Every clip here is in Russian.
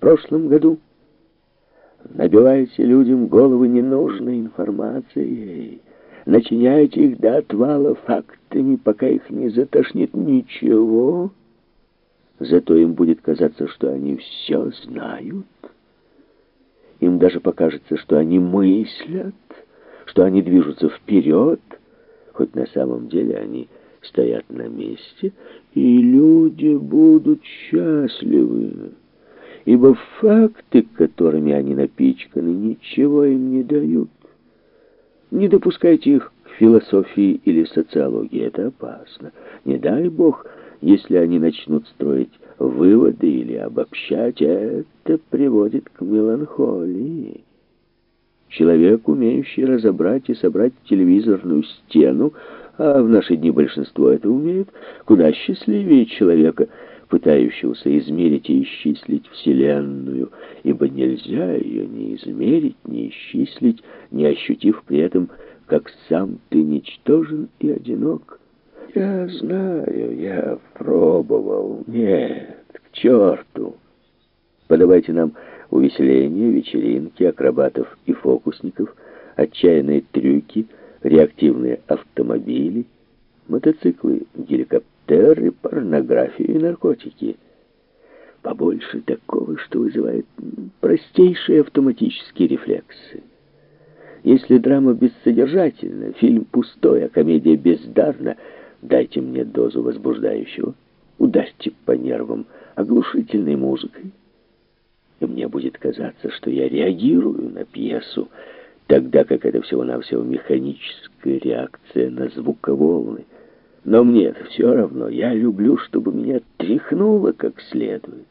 прошлом году. Набиваете людям головы ненужной информацией, начиняете их до отвала фактами, пока их не затошнит ничего. Зато им будет казаться, что они все знают. Им даже покажется, что они мыслят, что они движутся вперед, хоть на самом деле они стоят на месте, и люди будут счастливы, ибо факты, которыми они напичканы, ничего им не дают. Не допускайте их к философии или социологии, это опасно. Не дай бог, если они начнут строить выводы или обобщать, это приводит к меланхолии. Человек, умеющий разобрать и собрать телевизорную стену, а в наши дни большинство это умеет, куда счастливее человека, пытающегося измерить и исчислить Вселенную, ибо нельзя ее ни измерить, ни исчислить, не ощутив при этом, как сам ты ничтожен и одинок. Я знаю, я пробовал. Нет, к черту. Подавайте нам увеселения, вечеринки, акробатов и фокусников, отчаянные трюки, реактивные автомобили, мотоциклы, геликоптеры, порнографию и наркотики. Побольше такого, что вызывает простейшие автоматические рефлексы. Если драма бессодержательна, фильм пустой, а комедия бездарна, дайте мне дозу возбуждающего, ударьте по нервам оглушительной музыкой, и мне будет казаться, что я реагирую на пьесу, тогда как это всего-навсего механическая реакция на звуковолны. Но мне это все равно. Я люблю, чтобы меня тряхнуло как следует.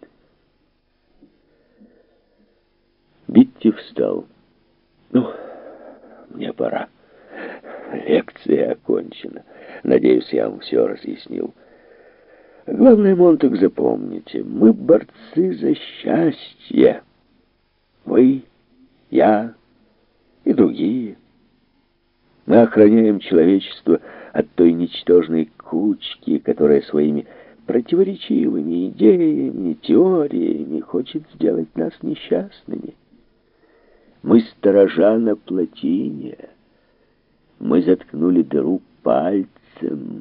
Битти встал. Ну, мне пора. Лекция окончена. Надеюсь, я вам все разъяснил. Главное, Монтек, запомните, мы борцы за счастье. Вы, я и другие. Мы охраняем человечество от той ничтожной кучки, которая своими противоречивыми идеями, теориями хочет сделать нас несчастными. Мы сторожа на плотине. Мы заткнули дыру пальцем.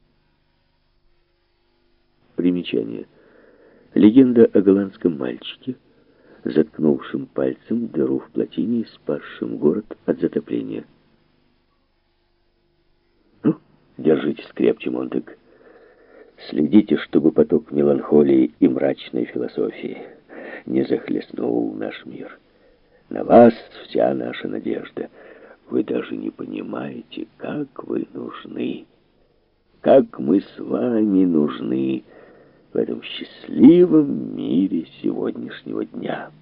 Примечание. Легенда о голландском мальчике, заткнувшем пальцем дыру в плотине и спасшем город от затопления. Ну, держитесь крепче, Монтек. Следите, чтобы поток меланхолии и мрачной философии не захлестнул наш мир. На вас вся наша надежда. Вы даже не понимаете, как вы нужны. Как мы с вами нужны в этом счастливом мире сегодняшнего дня.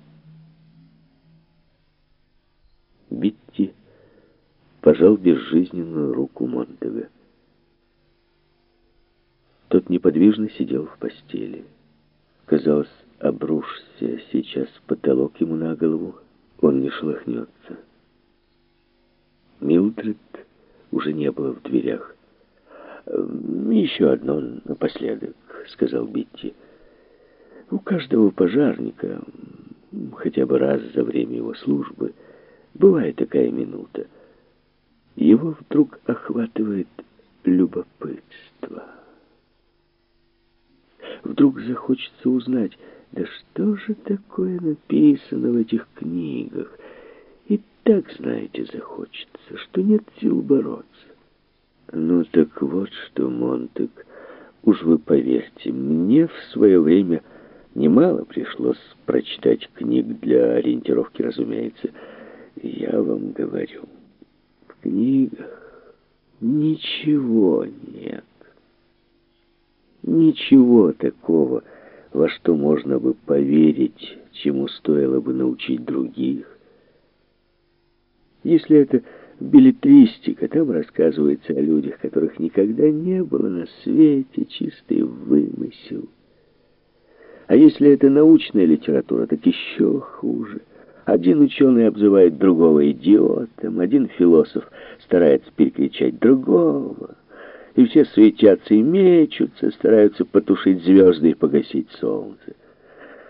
Битти пожал безжизненную руку Монтега. Тот неподвижно сидел в постели. Казалось, обрушься сейчас потолок ему на голову, он не шелохнется. Милдред уже не было в дверях. «Еще одно напоследок», — сказал Битти. «У каждого пожарника, хотя бы раз за время его службы, бывает такая минута. Его вдруг охватывает любопытство. Вдруг захочется узнать, да что же такое написано в этих книгах. И так, знаете, захочется, что нет сил бороться. Ну так вот что, Монтек, уж вы поверьте, мне в свое время немало пришлось прочитать книг для ориентировки, разумеется. Я вам говорю, в книгах ничего нет. Ничего такого, во что можно бы поверить, чему стоило бы научить других. Если это беллетристика, там рассказывается о людях, которых никогда не было на свете, чистый вымысел. А если это научная литература, так еще хуже. Один ученый обзывает другого идиотом, один философ старается перекричать другого, и все суетятся и мечутся, стараются потушить звезды и погасить солнце.